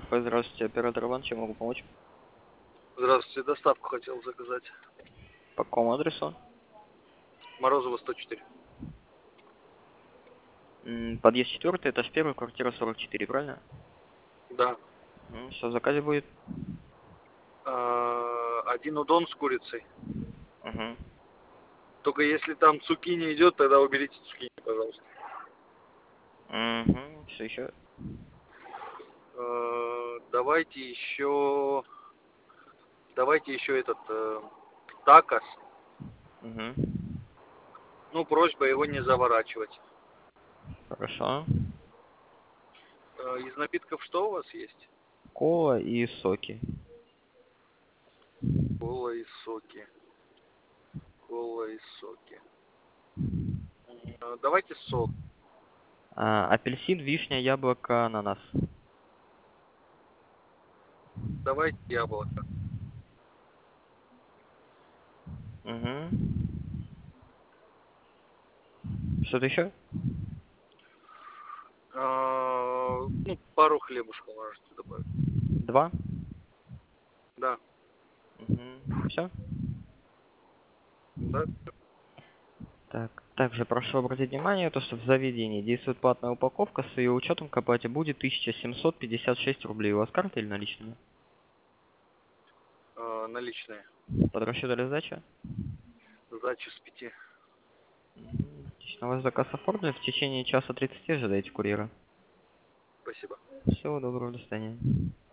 КП, здравствуйте, оператор Иван, чем могу помочь? Здравствуйте, доставку хотел заказать. По какому адресу? Морозова, 104. Подъезд 4, этаж 1, квартира 44, правильно? Да. Что в заказе будет? Один удон с курицей. Угу. Только если там цукини идет, тогда уберите цукини, пожалуйста. Угу. Что еще? Давайте еще этот такос. Угу. Ну, просьба его не заворачивать. Хорошо. Из напитков что у вас есть? Кола и соки. Кола и соки. Кола и соки. Давайте сок. Апельсин, вишня, яблоко, ананас. Давайте яблоко. Угу. Что-то еще? Ну, пару хлебушков можете добавить. 2? Да. Угу. Все? Да. Так, также прошу обратить внимание, то, что в заведении действует платная упаковка, с ее учетом к оплате будет 1756 рублей. У вас карта или наличными? Наличные. Под расчет или сдача? Сдача с 5. Отлично, ваш заказ оформлен. В течение часа 30 ожидайте курьера. Спасибо. Всего доброго, до свидания.